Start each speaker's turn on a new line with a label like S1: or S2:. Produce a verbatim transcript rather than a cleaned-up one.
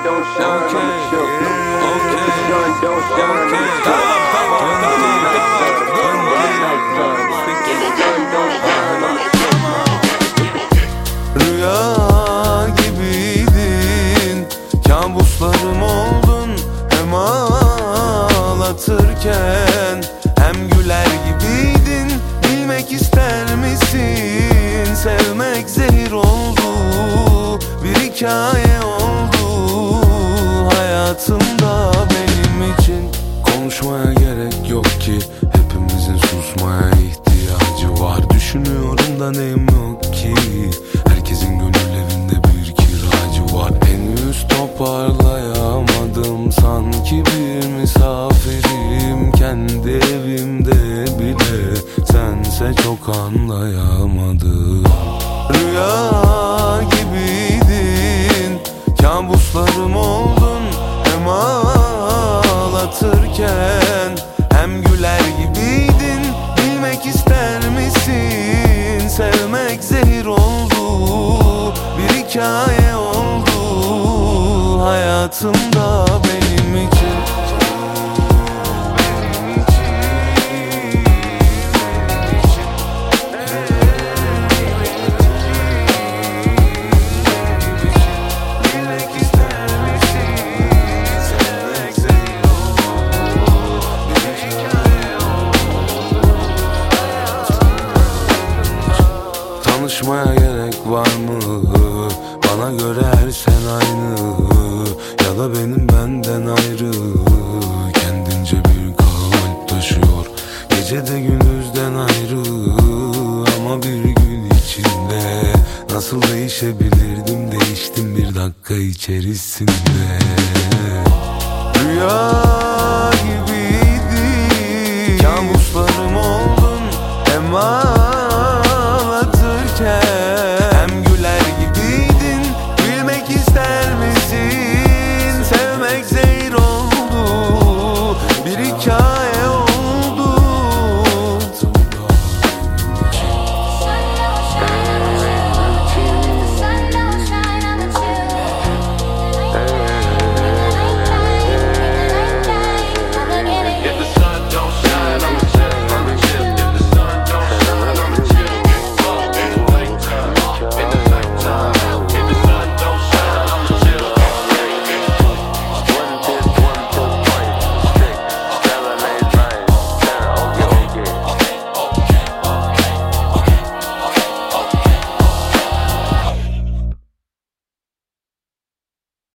S1: don't shine, okay, I'ma chill. Yeah, okay, if the sun don't shine, I'ma chill.
S2: Rüya gibiydin, kabuslarım oldun. Hem ağlatırken hem güler gibiydin. Bilmek ister misin? Sevmek zehir oldu, bir hikaye oldu hayatımda benim için. Konuşmaya gerek yok ki, hepimizin susmaya ihtiyacı var. Düşünüyorum da neyim yok ki, herkesin gönül evinde bir kiracı var. Henüz toparlayamadım, sanki bir misafirim kendi evimde bile. Sense çok anlayamadım. Rüya gibiydin, kabuslarım oldun. Hem ağlatırken hem güler gibiydin. Bilmek ister misin? Sevmek zehir oldu, bir hikaye oldu hayatımda benim için. Tanışmaya gerek var mı? Bana göre her sen aynı, ya da benim benden ayrı. Kendince bir kalp taşıyor, gecede gündüzden ayrı. Ama bir gün içinde nasıl değişebilirdim? Değiştim bir dakika içerisinde. Rüya